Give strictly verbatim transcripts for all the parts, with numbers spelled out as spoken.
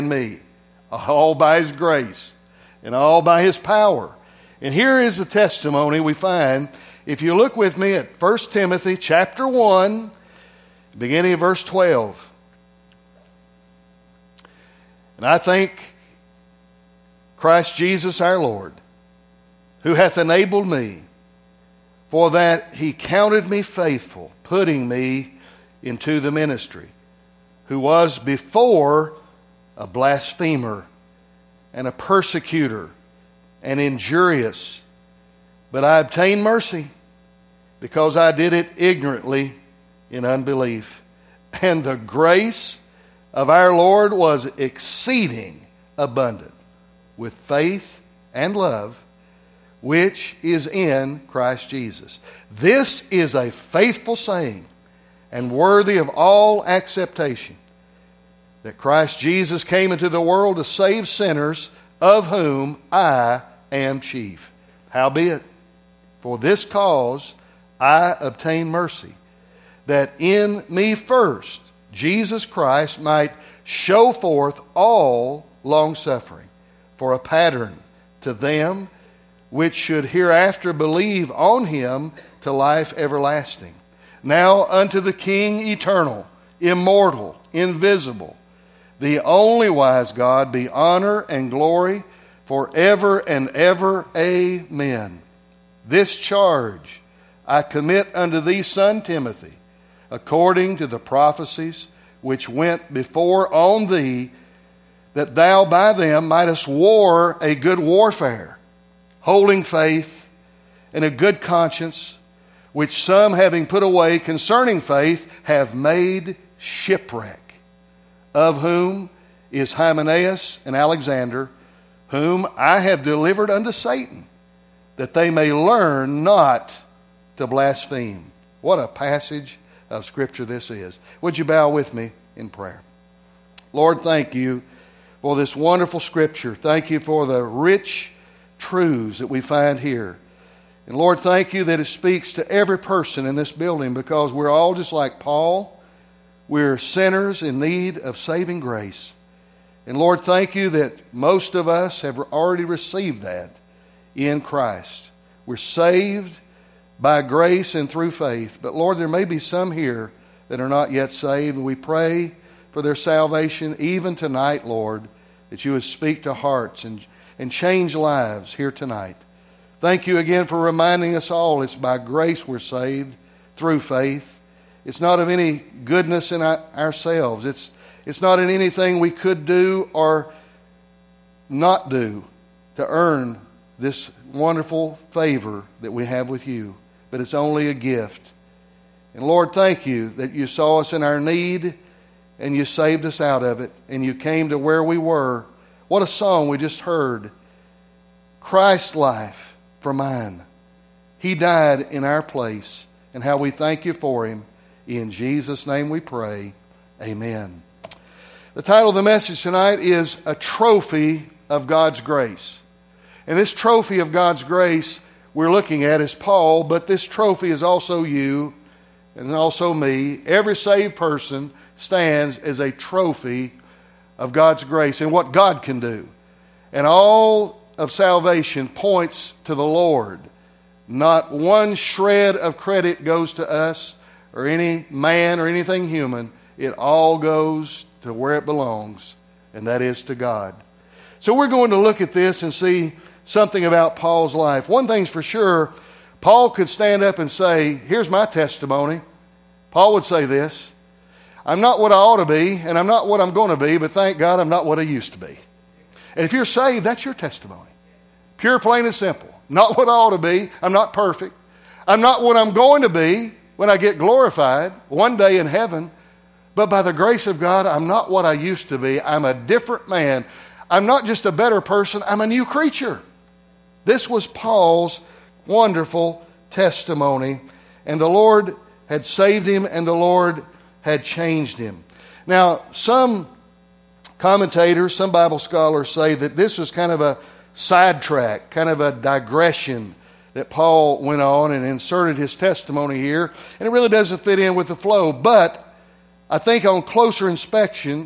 me, all by His grace and all by His power. And here is the testimony we find. If you look with me at First Timothy chapter one, beginning of verse twelve. And I thank Christ Jesus our Lord, who hath enabled me, for that He counted me faithful, putting me into the ministry, who was before a blasphemer and a persecutor and injurious. But I obtained mercy, because I did it ignorantly in unbelief. And the grace of our Lord was exceeding abundant with faith and love, which is in Christ Jesus. This is a faithful saying and worthy of all acceptation, that Christ Jesus came into the world to save sinners, of whom I am chief. Howbeit, for this cause I obtained mercy, that in me first Jesus Christ might show forth all longsuffering, for a pattern to them which should hereafter believe on Him to life everlasting. Now unto the King eternal, immortal, invisible, the only wise God, be honor and glory forever and ever. Amen. This charge I commit unto thee, son Timothy, according to the prophecies which went before on thee, that thou by them mightest war a good warfare, holding faith and a good conscience, which some, having put away concerning faith, have made shipwreck, of whom is Hymenaeus and Alexander, whom I have delivered unto Satan, that they may learn not to blaspheme. What a passage of Scripture this is. Would you bow with me in prayer? Lord, thank you for this wonderful Scripture. Thank you for the rich truths that we find here. And Lord, thank you that it speaks to every person in this building, because we're all just like Paul. We're sinners in need of saving grace. And Lord, thank you that most of us have already received that in Christ. We're saved by grace and through faith. But Lord, there may be some here that are not yet saved, and we pray for their salvation even tonight, Lord, that you would speak to hearts and, and change lives here tonight. Thank you again for reminding us all it's by grace we're saved through faith. It's not of any goodness in ourselves. It's, it's not in anything we could do or not do to earn this wonderful favor that we have with you. But it's only a gift. And Lord, thank you that you saw us in our need and you saved us out of it, and you came to where we were. What a song we just heard. Christ's life for mine. He died in our place, and how we thank you for Him. In Jesus' name we pray. Amen. The title of the message tonight is A Trophy of God's Grace. And this trophy of God's grace we're looking at is Paul, but this trophy is also you and also me. Every saved person stands as a trophy of God's grace and what God can do. And all of salvation points to the Lord. Not one shred of credit goes to us or any man or anything human. It all goes to where it belongs, and that is to God. So we're going to look at this and see something about Paul's life. One thing's for sure, Paul could stand up and say, here's my testimony. Paul would say this, I'm not what I ought to be, and I'm not what I'm going to be, but thank God I'm not what I used to be. And if you're saved, that's your testimony. Pure, plain, and simple. Not what I ought to be. I'm not perfect. I'm not what I'm going to be when I get glorified one day in heaven. But by the grace of God, I'm not what I used to be. I'm a different man. I'm not just a better person. I'm a new creature. This was Paul's wonderful testimony. And the Lord had saved him, and the Lord had changed him. Now, some commentators, some Bible scholars say that this was kind of a sidetrack, kind of a digression that Paul went on and inserted his testimony here. And it really doesn't fit in with the flow. But I think on closer inspection,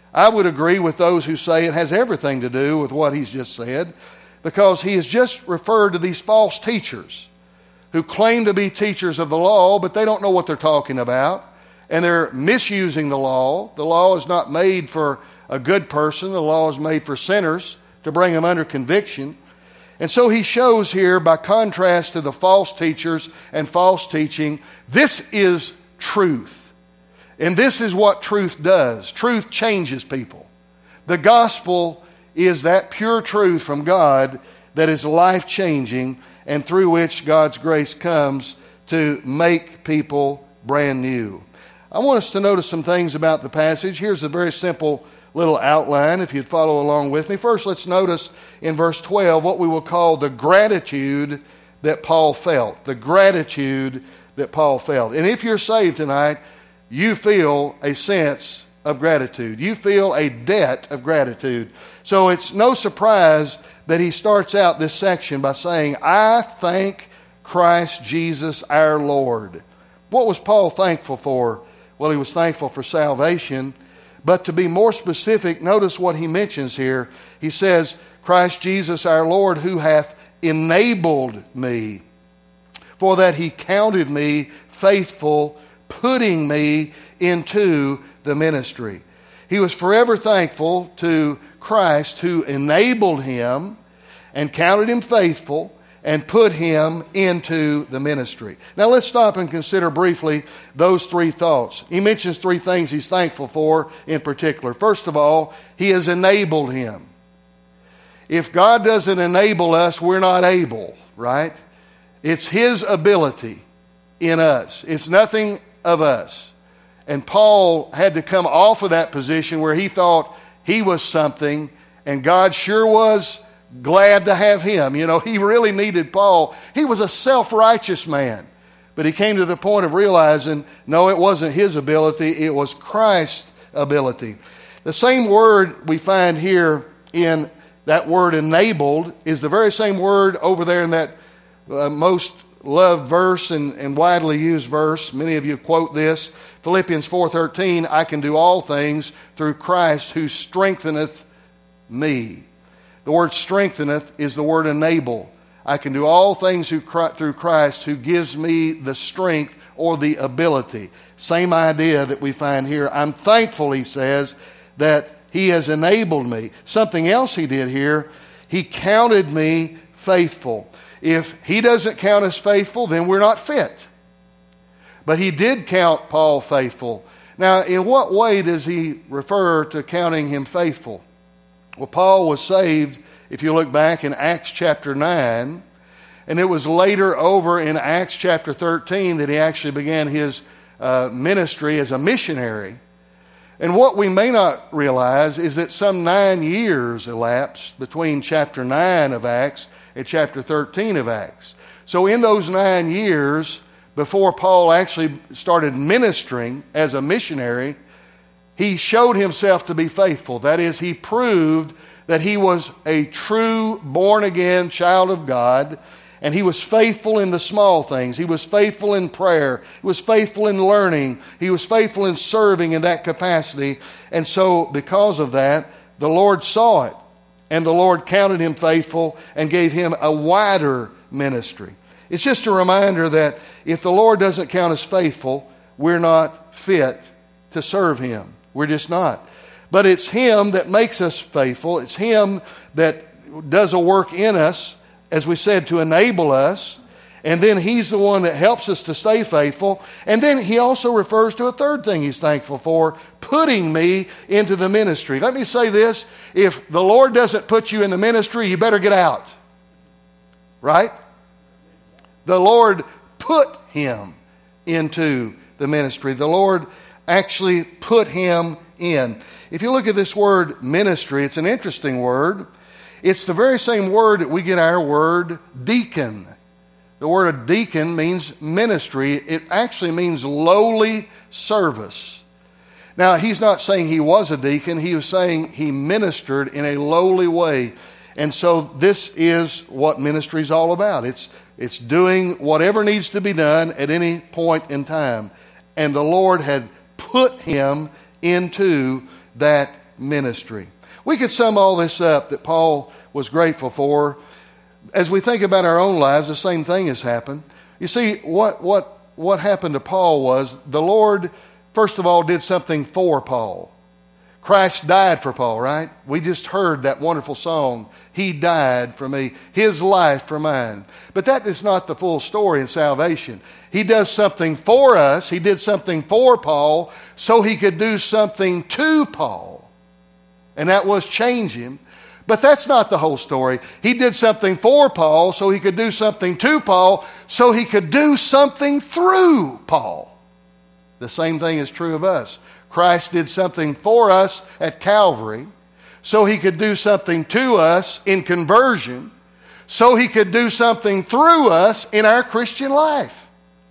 I would agree with those who say it has everything to do with what he's just said, because he has just referred to these false teachers who claim to be teachers of the law, but they don't know what they're talking about, and they're misusing the law. The law is not made for a good person. The law is made for sinners to bring them under conviction. And so he shows here, by contrast to the false teachers and false teaching, this is truth. And this is what truth does. Truth changes people. The gospel is that pure truth from God that is life-changing and through which God's grace comes to make people brand new. I want us to notice some things about the passage. Here's a very simple little outline if you'd follow along with me. First, let's notice in verse twelve what we will call the gratitude that Paul felt. The gratitude that Paul felt. And if you're saved tonight, you feel a sense of gratitude. You feel a debt of gratitude. So it's no surprise that he starts out this section by saying, I thank Christ Jesus our Lord. What was Paul thankful for? Well, he was thankful for salvation. But to be more specific, notice what he mentions here. He says, Christ Jesus our Lord, who hath enabled me, for that he counted me faithful, putting me into the ministry. He was forever thankful to Christ, who enabled him and counted him faithful and put him into the ministry. Now let's stop and consider briefly those three thoughts. He mentions three things he's thankful for in particular. First of all, he has enabled him. If God doesn't enable us, we're not able, right? It's his ability in us. It's nothing of us. And Paul had to come off of that position where he thought he was something, and God sure was glad to have him. You know, he really needed Paul. He was a self-righteous man. But he came to the point of realizing, no, it wasn't his ability, it was Christ's ability. The same word we find here in that word enabled is the very same word over there in that uh, most loved verse and, and widely used verse. Many of you quote this. Philippians four thirteen, I can do all things through Christ who strengtheneth me. The word strengtheneth is the word enable. I can do all things through Christ who gives me the strength or the ability. Same idea that we find here. I'm thankful, he says, that he has enabled me. Something else he did here, he counted me faithful. If he doesn't count us faithful, then we're not fit. But he did count Paul faithful. Now, in what way does he refer to counting him faithful? Well, Paul was saved, if you look back in Acts chapter nine, and it was later over in Acts chapter thirteen that he actually began his uh, ministry as a missionary. And what we may not realize is that some nine years elapsed between chapter nine of Acts and chapter thirteen of Acts. So in those nine years, before Paul actually started ministering as a missionary, he showed himself to be faithful. That is, he proved that he was a true born-again child of God, and he was faithful in the small things. He was faithful in prayer. He was faithful in learning. He was faithful in serving in that capacity. And so, because of that, the Lord saw it, and the Lord counted him faithful and gave him a wider ministry. It's just a reminder that if the Lord doesn't count us faithful, we're not fit to serve him. We're just not. But it's him that makes us faithful. It's him that does a work in us, as we said, to enable us. And then he's the one that helps us to stay faithful. And then he also refers to a third thing he's thankful for, putting me into the ministry. Let me say this. If the Lord doesn't put you in the ministry, you better get out. Right? The Lord put him into the ministry. The Lord actually put him in. If you look at this word ministry, it's an interesting word. It's the very same word that we get our word deacon. The word deacon means ministry. It actually means lowly service. Now, he's not saying he was a deacon. He was saying he ministered in a lowly way. And so this is what ministry is all about. It's, it's doing whatever needs to be done at any point in time. And the Lord had put him into that ministry. We could sum all this up that Paul was grateful for. As we think about our own lives, the same thing has happened. You see, what, what, what happened to Paul was the Lord, first of all, did something for Paul. Christ died for Paul, right? We just heard that wonderful song, He died for me, His life for mine. But that is not the full story in salvation. He does something for us. He did something for Paul so He could do something to Paul. And that was change him. But that's not the whole story. He did something for Paul so He could do something to Paul so He could do something through Paul. The same thing is true of us. Christ did something for us at Calvary so He could do something to us in conversion, so He could do something through us in our Christian life.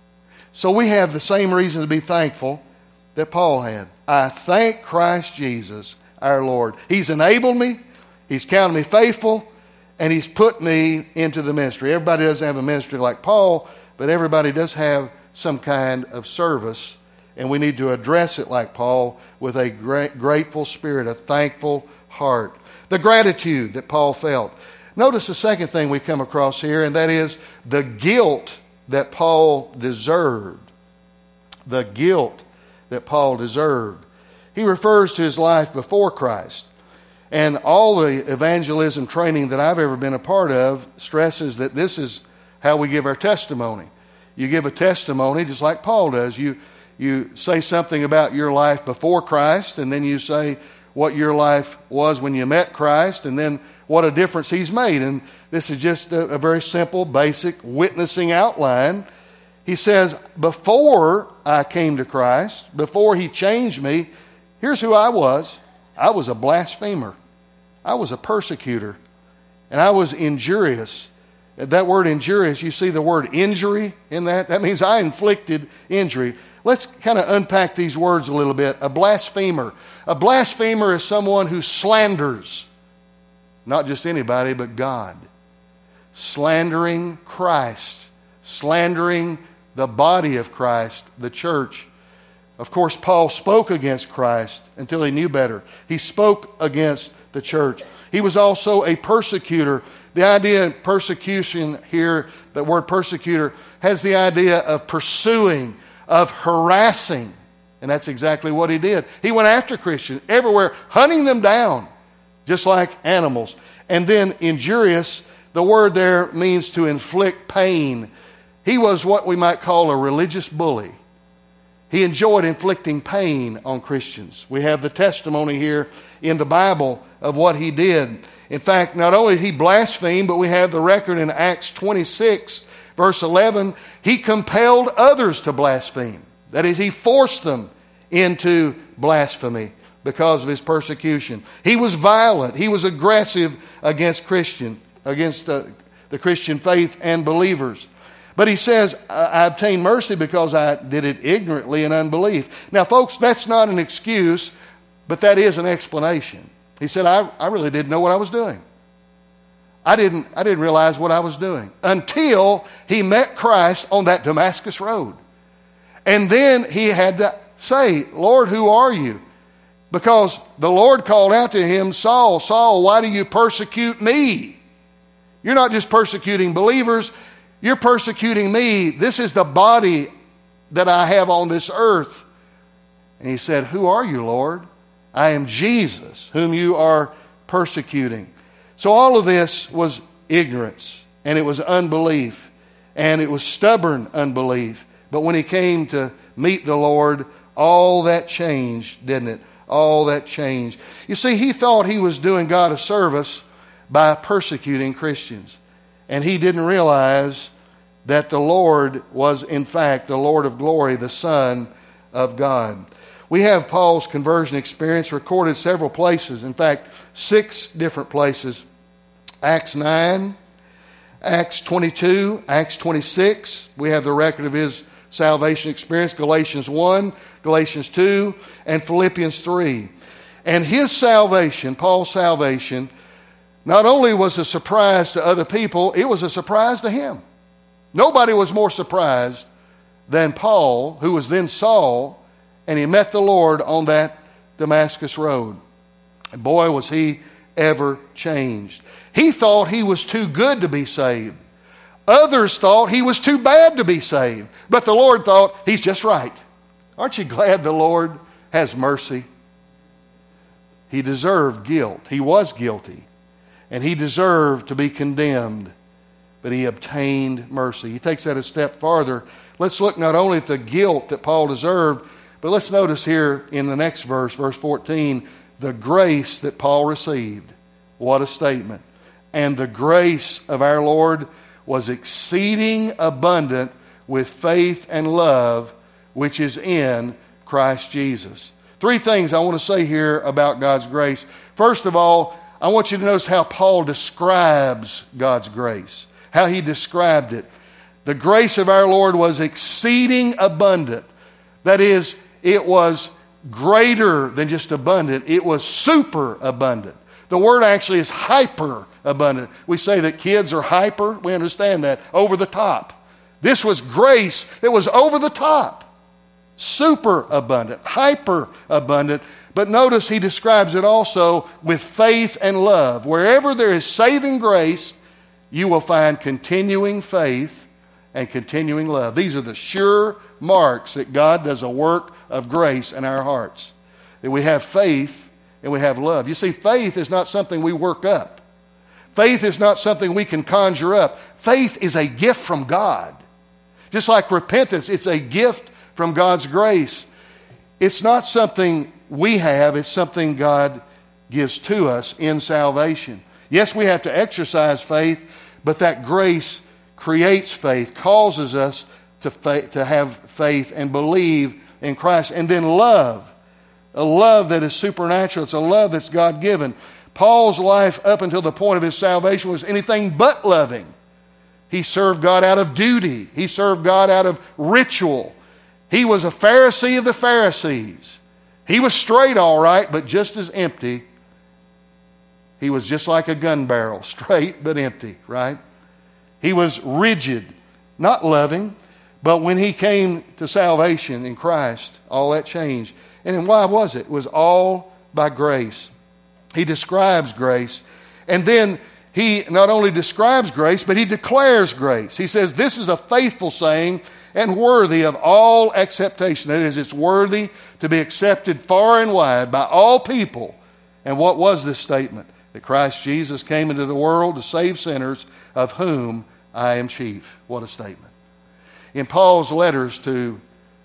So we have the same reason to be thankful that Paul had. I thank Christ Jesus, our Lord. He's enabled me, He's counted me faithful, and He's put me into the ministry. Everybody doesn't have a ministry like Paul, but everybody does have some kind of service. And we need to address it like Paul with a great, grateful spirit, a thankful heart. The gratitude that Paul felt. Notice the second thing we come across here, and that is the guilt that Paul deserved. The guilt that Paul deserved. He refers to his life before Christ. And all the evangelism training that I've ever been a part of stresses that this is how we give our testimony. You give a testimony just like Paul does. You You say something about your life before Christ, and then you say what your life was when you met Christ, and then what a difference He's made. And this is just a, a very simple, basic witnessing outline. He says, before I came to Christ, before He changed me, here's who I was. I was a blasphemer. I was a persecutor. And I was injurious. That word injurious, you see the word injury in that? That means I inflicted injury. Let's kind of unpack these words a little bit. A blasphemer. A blasphemer is someone who slanders, not just anybody, but God. Slandering Christ. Slandering the body of Christ, the church. Of course, Paul spoke against Christ until he knew better. He spoke against the church. He was also a persecutor. The idea of persecution here, the word persecutor, has the idea of pursuing, of harassing. And that's exactly what he did. He went after Christians everywhere, hunting them down, just like animals. And then injurious, the word there means to inflict pain. He was what we might call a religious bully. He enjoyed inflicting pain on Christians. We have the testimony here in the Bible of what he did. In fact, not only did he blaspheme, but we have the record in Acts twenty-six, verse eleven. He compelled others to blaspheme. That is, he forced them into blasphemy because of his persecution. He was violent. He was aggressive against Christian, against uh, the Christian faith and believers. But he says, I obtained mercy because I did it ignorantly in unbelief. Now, folks, that's not an excuse, but that is an explanation. He said, I, I really didn't know what I was doing. I didn't, I didn't realize what I was doing until he met Christ on that Damascus road. And then he had to say, Lord, who are you? Because the Lord called out to him, Saul, Saul, why do you persecute me? You're not just persecuting believers. You're persecuting me. This is the body that I have on this earth. And he said, who are you, Lord? I am Jesus, whom you are persecuting. So all of this was ignorance, and it was unbelief, and it was stubborn unbelief. But when he came to meet the Lord, all that changed, didn't it? All that changed. You see, he thought he was doing God a service by persecuting Christians. And he didn't realize that the Lord was, in fact, the Lord of glory, the Son of God. We have Paul's conversion experience recorded several places. In fact, six different places. Acts nine, Acts twenty-two, Acts twenty-six. We have the record of his salvation experience. Galatians one, Galatians two, and Philippians three. And his salvation, Paul's salvation, not only was a surprise to other people, it was a surprise to him. Nobody was more surprised than Paul, who was then Saul, and he met the Lord on that Damascus road. And boy, was he ever changed. He thought he was too good to be saved. Others thought he was too bad to be saved. But the Lord thought, he's just right. Aren't you glad the Lord has mercy? He deserved guilt. He was guilty. And he deserved to be condemned. But he obtained mercy. He takes that a step farther. Let's look not only at the guilt that Paul deserved, but let's notice here in the next verse, verse fourteen, the grace that Paul received. What a statement. And the grace of our Lord was exceeding abundant with faith and love, which is in Christ Jesus. Three things I want to say here about God's grace. First of all, I want you to notice how Paul describes God's grace, how he described it. The grace of our Lord was exceeding abundant. That is, it was greater than just abundant. It was super abundant. The word actually is hyper abundant. We say that kids are hyper. We understand that. Over the top. This was grace that was over the top. Super abundant. Hyper abundant. But notice he describes it also with faith and love. Wherever there is saving grace, you will find continuing faith and continuing love. These are the sure marks that God does a work of grace in our hearts. That we have faith and we have love. You see, faith is not something we work up. Faith is not something we can conjure up. Faith is a gift from God. Just like repentance, it's a gift from God's grace. It's not something we have, it's something God gives to us in salvation. Yes, we have to exercise faith, but that grace creates faith, causes us to, faith, to have faith and believe in Christ. And then love. A love that is supernatural. It's a love that's God-given. Paul's life up until the point of his salvation was anything but loving. He served God out of duty. He served God out of ritual. He was a Pharisee of the Pharisees. He was straight, all right, but just as empty. He was just like a gun barrel, straight but empty, right? He was rigid, not loving. But when he came to salvation in Christ, all that changed. And why was it? It was all by grace. He describes grace. And then he not only describes grace, but he declares grace. He says, this is a faithful saying and worthy of all acceptation. That is, it's worthy to be accepted far and wide by all people. And what was this statement? That Christ Jesus came into the world to save sinners, of whom I am chief. What a statement. In Paul's letters to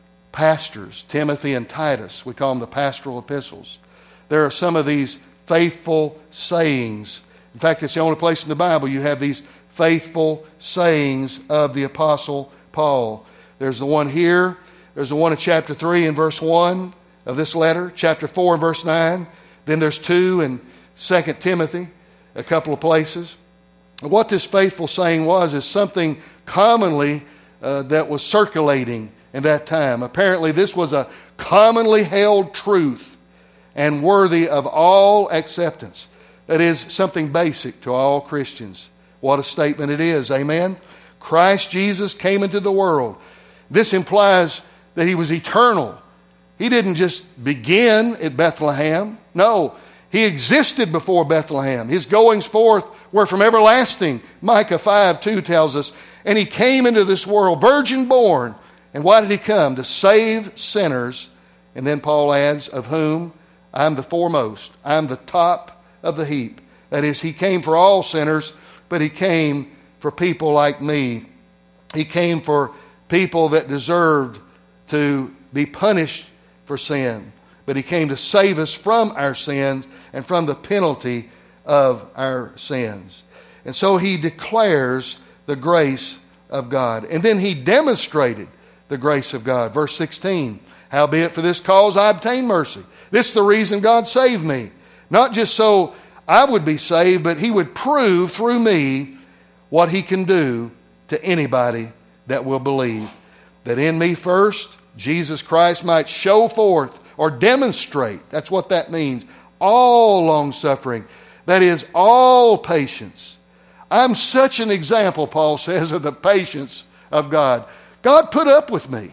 pastors, Timothy and Titus, we call them the pastoral epistles, there are some of these faithful sayings. In fact, it's the only place in the Bible you have these faithful sayings of the Apostle Paul. There's the one here. There's the one in chapter three and verse one of this letter. Chapter four and verse nine. Then there's two in Second Timothy, a couple of places. What this faithful saying was is something commonly uh, that was circulating in that time. Apparently this was a commonly held truth and worthy of all acceptance. That is something basic to all Christians. What a statement it is. Amen? Christ Jesus came into the world. This implies that he was eternal. He didn't just begin at Bethlehem. No, he existed before Bethlehem. His goings forth were from everlasting. Micah five two tells us, and he came into this world, virgin born. And why did he come? To save sinners. And then Paul adds, of whom I am the foremost. I am the top of the heap. That is, he came for all sinners, but he came for people like me. He came for people that deserved to be punished for sin. But he came to save us from our sins and from the penalty of our sins. And so he declares the grace of God. And then he demonstrated the grace of God. Verse sixteen, howbeit for this cause I obtained mercy. This is the reason God saved me. Not just so I would be saved, but he would prove through me what he can do to anybody that will believe. That in me first, Jesus Christ might show forth or demonstrate, that's what that means, all long-suffering. That is, all patience. I'm such an example, Paul says, of the patience of God. God put up with me.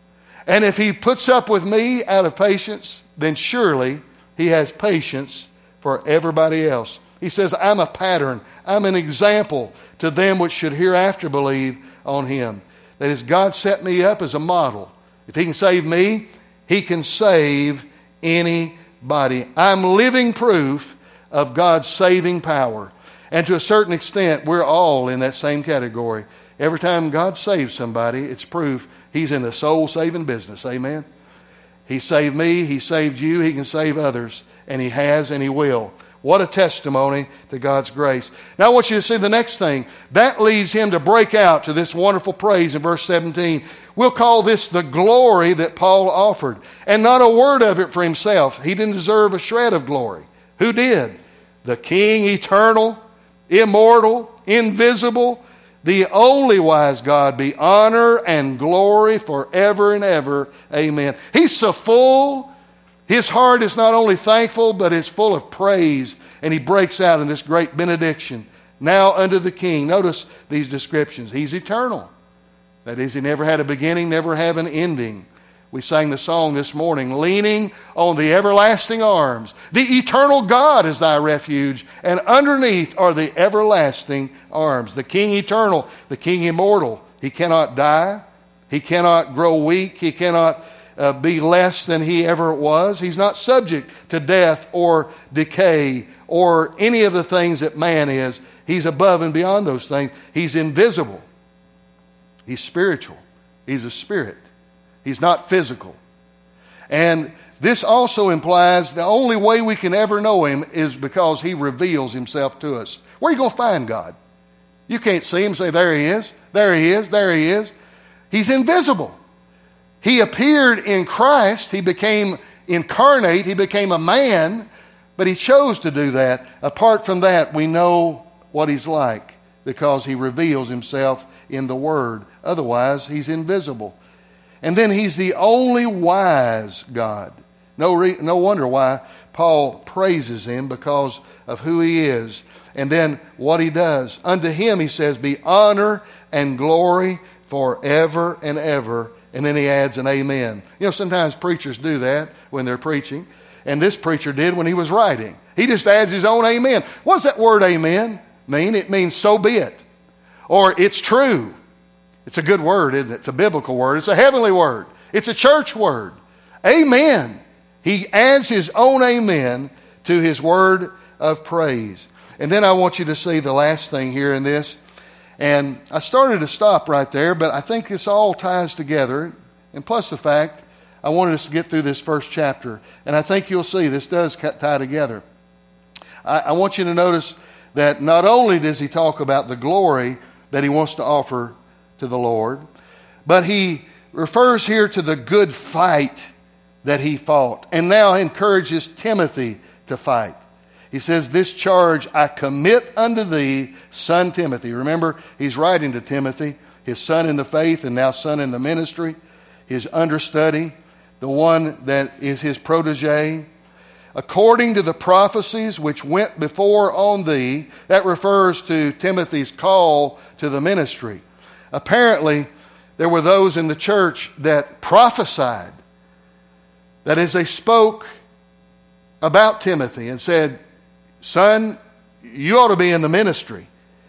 And if he puts up with me out of patience, then surely he has patience for everybody else. He says, I'm a pattern. I'm an example to them which should hereafter believe on him. That is, God set me up as a model. If he can save me, he can save anybody. I'm living proof of God's saving power. And to a certain extent, we're all in that same category. Every time God saves somebody, it's proof he's in the soul-saving business. Amen? He saved me. He saved you. He can save others. And he has and he will. What a testimony to God's grace. Now I want you to see the next thing. That leads him to break out to this wonderful praise in verse seventeen. We'll call this the glory that Paul offered. And not a word of it for himself. He didn't deserve a shred of glory. Who did? The King, eternal, immortal, invisible, the only wise God, be honor and glory forever and ever. Amen. He's so full. His heart is not only thankful, but it's full of praise. And he breaks out in this great benediction. Now unto the King. Notice these descriptions. He's eternal. That is, he never had a beginning, never have an ending. We sang the song this morning, leaning on the everlasting arms. The eternal God is thy refuge, and underneath are the everlasting arms. The King eternal, the King immortal. He cannot die. He cannot grow weak. He cannot uh, be less than he ever was. He's not subject to death or decay or any of the things that man is. He's above and beyond those things. He's invisible. He's spiritual. He's a spirit. He's not physical. And this also implies the only way we can ever know him is because he reveals himself to us. Where are you going to find God? You can't see him and say, there he is, there he is, there he is. He's invisible. He appeared in Christ. He became incarnate. He became a man, but he chose to do that. Apart from that, we know what he's like because he reveals himself in the Word. Otherwise, he's invisible. And then he's the only wise God. No, re- no wonder why Paul praises him, because of who he is. And then what he does. Unto him, he says, be honor and glory forever and ever. And then he adds an amen. You know, sometimes preachers do that when they're preaching. And this preacher did when he was writing. He just adds his own amen. What does that word amen mean? It means so be it. Or it's true. It's a good word, isn't it? It's a biblical word. It's a heavenly word. It's a church word. Amen. He adds his own amen to his word of praise. And then I want you to see the last thing here in this. And I started to stop right there, but I think this all ties together. And plus the fact, I wanted us to get through this first chapter. And I think you'll see this does tie together. I, I want you to notice that not only does he talk about the glory that he wants to offer to the Lord, but he refers here to the good fight that he fought, and now encourages Timothy to fight. He says, this charge I commit unto thee, son Timothy. Remember, he's writing to Timothy, his son in the faith and now son in the ministry, his understudy, the one that is his protege. According to the prophecies which went before on thee. That refers to Timothy's call to the ministry. Apparently, there were those in the church that prophesied. That is, they spoke about Timothy and said, son, you ought to be in the ministry.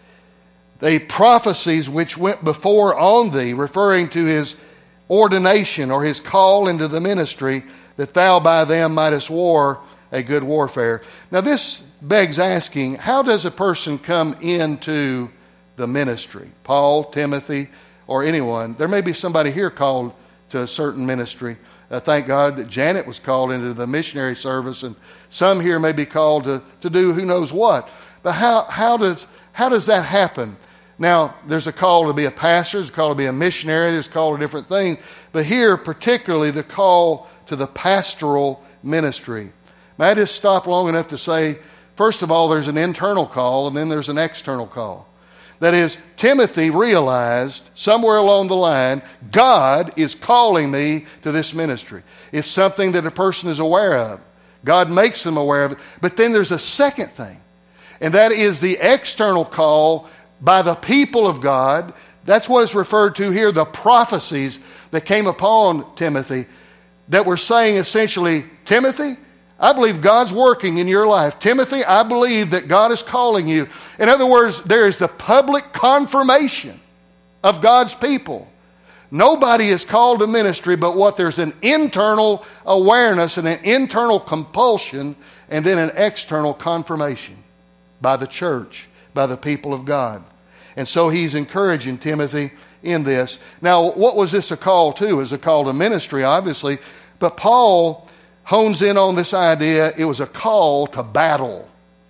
The prophecies which went before on thee, referring to his ordination or his call into the ministry, that thou by them mightest war a good warfare. Now this begs asking, how does a person come into the ministry? Paul, Timothy, or anyone. There may be somebody here called to a certain ministry. Uh, thank God that Janet was called into the missionary service, and some here may be called to, to do who knows what. But how, how does how does that happen? Now, there's a call to be a pastor, there's a call to be a missionary, there's a call to different things. But here, particularly, the call to the pastoral ministry. May I just stop long enough to say, first of all, there's an internal call, and then there's an external call. That is, Timothy realized somewhere along the line, God is calling me to this ministry. It's something that a person is aware of. God makes them aware of it. But then there's a second thing, and that is the external call by the people of God. That's what is referred to here, the prophecies that came upon Timothy, that were saying essentially, Timothy, I believe God's working in your life. Timothy, I believe that God is calling you. In other words, there is the public confirmation of God's people. Nobody is called to ministry but what there's an internal awareness and an internal compulsion and then an external confirmation by the church, by the people of God. And so he's encouraging Timothy in this. Now, what was this a call to? It was a call to ministry, obviously. But Paul hones in on this idea. It was a call to battle.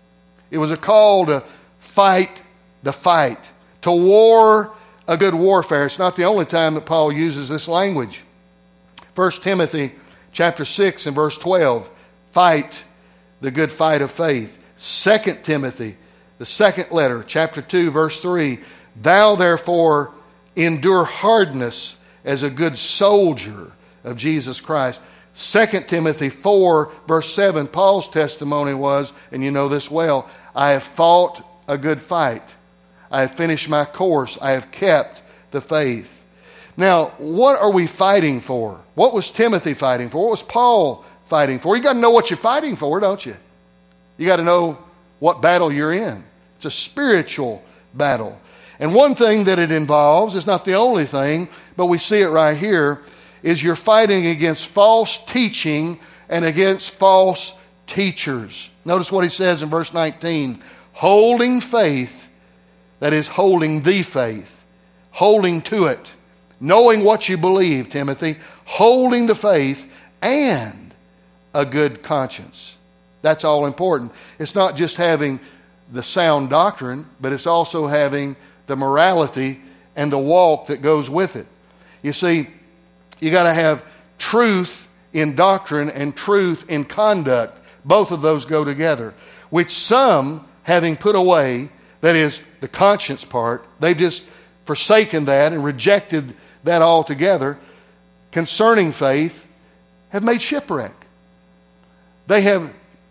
It was a call to fight the fight, to war a good warfare. It's not the only time that Paul uses this language. First Timothy chapter six and verse twelve, fight the good fight of faith. Second Timothy, the second letter, chapter two, verse three, thou therefore endure hardness as a good soldier of Jesus Christ. Second Timothy four, verse seven, Paul's testimony was, and you know this well, I have fought a good fight. I have finished my course. I have kept the faith. Now, what are we fighting for? What was Timothy fighting for? What was Paul fighting for? You got to know what you're fighting for, don't you? You got to know what battle you're in. It's a spiritual battle. And one thing that it involves, it's not the only thing, but we see it right here, is you're fighting against false teaching and against false teachers. Notice what he says in verse nineteen. Holding faith, that is holding the faith, holding to it, knowing what you believe, Timothy, holding the faith and a good conscience. That's all important. It's not just having the sound doctrine, but it's also having the morality and the walk that goes with it. You see, you got to have truth in doctrine and truth in conduct. Both of those go together, which some, having put away, that is the conscience part, they've just forsaken that and rejected that altogether, concerning faith, have made shipwreck. They have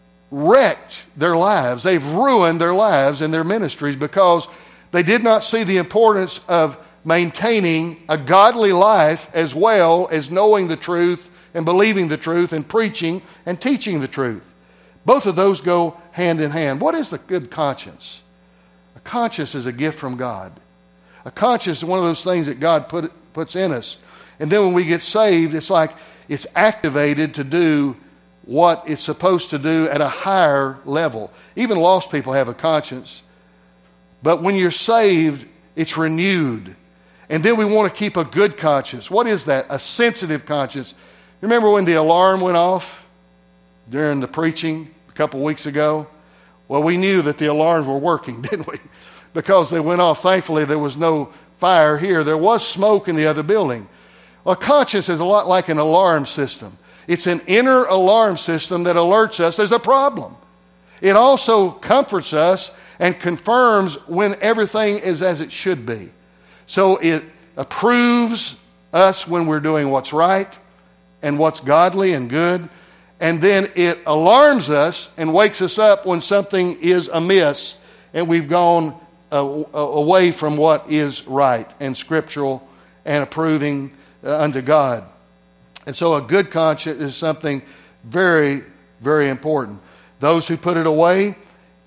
wrecked their lives. They've ruined their lives and their ministries because they did not see the importance of maintaining a godly life as well as knowing the truth and believing the truth and preaching and teaching the truth. Both of those go hand in hand. What is the good conscience? A conscience is a gift from God. A conscience is one of those things that God put, puts in us. And then when we get saved, it's like it's activated to do what it's supposed to do at a higher level. Even lost people have a conscience. But when you're saved, it's renewed. And then we want to keep a good conscience. What is that? A sensitive conscience. Remember when the alarm went off during the preaching a couple weeks ago? Well, we knew that the alarms were working, didn't we? Because they went off. Thankfully, there was no fire here. There was smoke in the other building. Well, a conscience is a lot like an alarm system. It's an inner alarm system that alerts us there's a problem. It also comforts us and confirms when everything is as it should be. So it approves us when we're doing what's right and what's godly and good. And then it alarms us and wakes us up when something is amiss and we've gone uh, away from what is right and scriptural and approving uh, unto God. And so a good conscience is something very, very important. Those who put it away,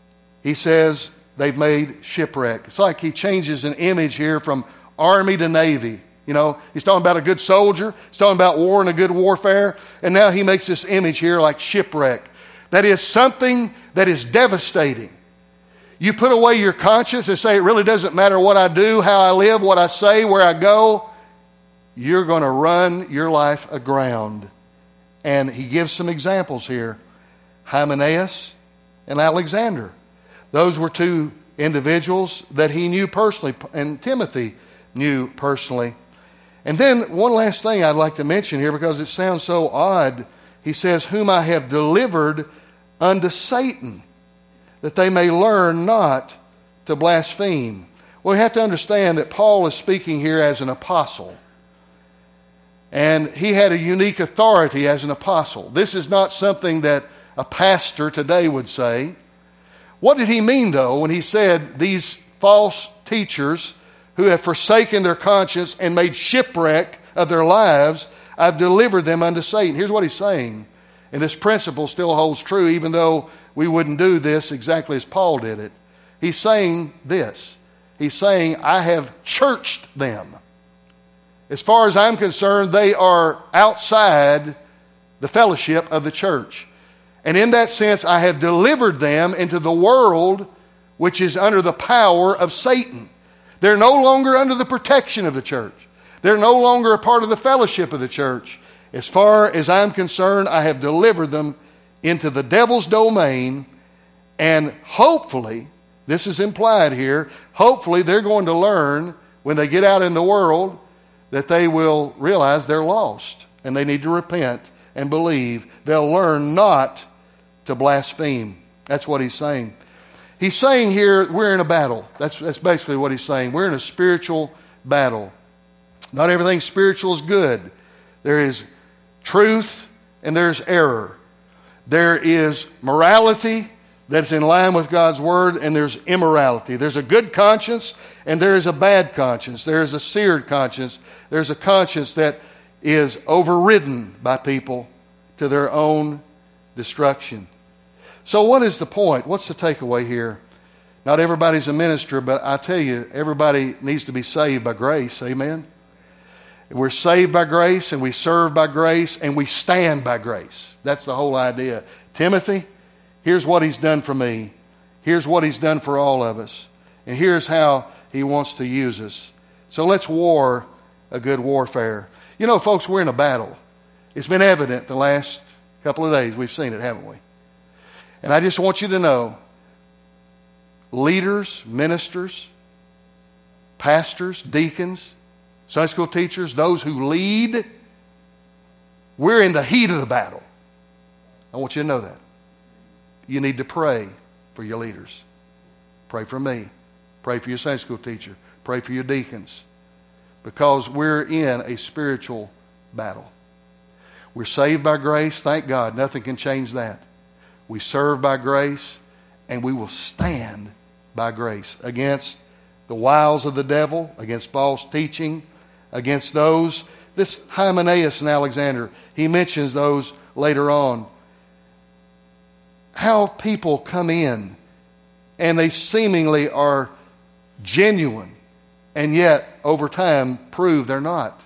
he says, they've made shipwreck. It's like he changes an image here from army to navy. You know, he's talking about a good soldier. He's talking about war and a good warfare. And now he makes this image here like shipwreck. That is something that is devastating. You put away your conscience and say, it really doesn't matter what I do, how I live, what I say, where I go. You're going to run your life aground. And he gives some examples here. Hymenaeus and Alexander. Those were two individuals that he knew personally, and Timothy knew personally. And then one last thing I'd like to mention here, because it sounds so odd. He says, whom I have delivered unto Satan, that they may learn not to blaspheme. Well, we have to understand that Paul is speaking here as an apostle. And he had a unique authority as an apostle. This is not something that a pastor today would say. What did he mean, though, when he said these false teachers who have forsaken their conscience and made shipwreck of their lives, I've delivered them unto Satan? Here's what he's saying. And this principle still holds true, even though we wouldn't do this exactly as Paul did it. He's saying this. He's saying, I have churched them. As far as I'm concerned, they are outside the fellowship of the church. And in that sense, I have delivered them into the world which is under the power of Satan. They're no longer under the protection of the church. They're no longer a part of the fellowship of the church. As far as I'm concerned, I have delivered them into the devil's domain, and hopefully, this is implied here, hopefully they're going to learn when they get out in the world that they will realize they're lost and they need to repent and believe. They'll learn not to blaspheme. That's what he's saying. He's saying here, we're in a battle. That's, that's basically what he's saying. We're in a spiritual battle. Not everything spiritual is good. There is truth and there's error. There is morality that's in line with God's word, and there's immorality. There's a good conscience and there is a bad conscience. There is a seared conscience. There's a conscience that is overridden by people to their own destruction. So what is the point? What's the takeaway here? Not everybody's a minister, but I tell you, everybody needs to be saved by grace. Amen? We're saved by grace, and we serve by grace, and we stand by grace. That's the whole idea. Timothy, here's what he's done for me. Here's what he's done for all of us. And here's how he wants to use us. So let's war a good warfare. You know, folks, we're in a battle. It's been evident the last couple of days. We've seen it, haven't we? And I just want you to know, leaders, ministers, pastors, deacons, Sunday school teachers, those who lead, we're in the heat of the battle. I want you to know that. You need to pray for your leaders. Pray for me. Pray for your Sunday school teacher. Pray for your deacons. Because we're in a spiritual battle. We're saved by grace. Thank God. Nothing can change that. We serve by grace, and we will stand by grace against the wiles of the devil, against false teaching, against those. This Hymenaeus and Alexander, he mentions those later on. How people come in and they seemingly are genuine, and yet over time prove they're not.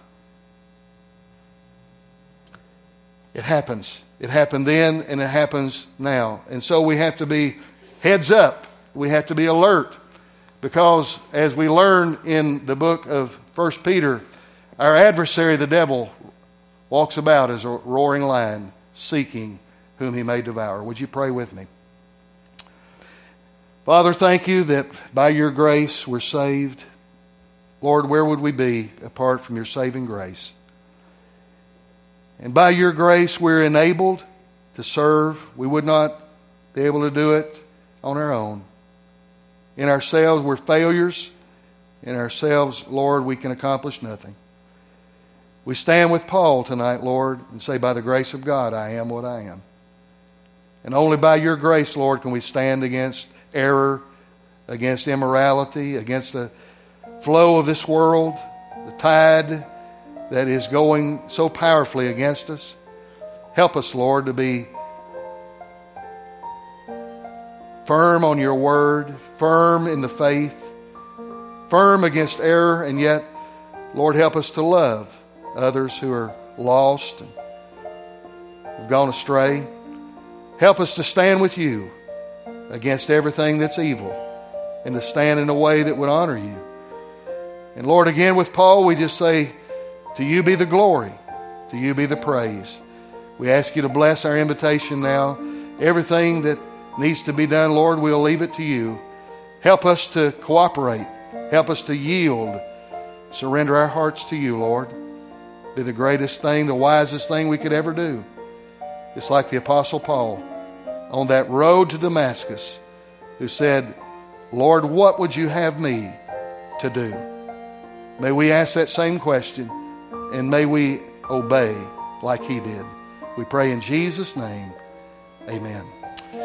It happens. It happened then and it happens now. And so we have to be heads up. We have to be alert, because as we learn in the book of First Peter, our adversary, the devil, walks about as a roaring lion, seeking whom he may devour. Would you pray with me? Father, thank you that by your grace we're saved. Lord, where would we be apart from your saving grace? And by your grace we're enabled to serve. We would not be able to do it on our own. In ourselves we're failures. In ourselves, Lord, we can accomplish nothing. We stand with Paul tonight, Lord, and say, by the grace of God, I am what I am. And only by your grace, Lord, can we stand against error, against immorality, against the flow of this world, the tide that is going so powerfully against us. Help us, Lord, to be firm on your word, firm in the faith, firm against error, and yet, Lord, help us to love others who are lost and have gone astray. Help us to stand with you against everything that's evil and to stand in a way that would honor you. And Lord, again with Paul, we just say, to you be the glory, to you be the praise. We ask you to bless our invitation now. Everything that needs to be done, Lord, we'll leave it to you. Help us to cooperate. Help us to yield. Surrender our hearts to you, Lord. Be the greatest thing, the wisest thing we could ever do. It's like the Apostle Paul on that road to Damascus, who said, Lord, what would you have me to do? May we ask that same question, and may we obey like he did. We pray in Jesus' name. Amen.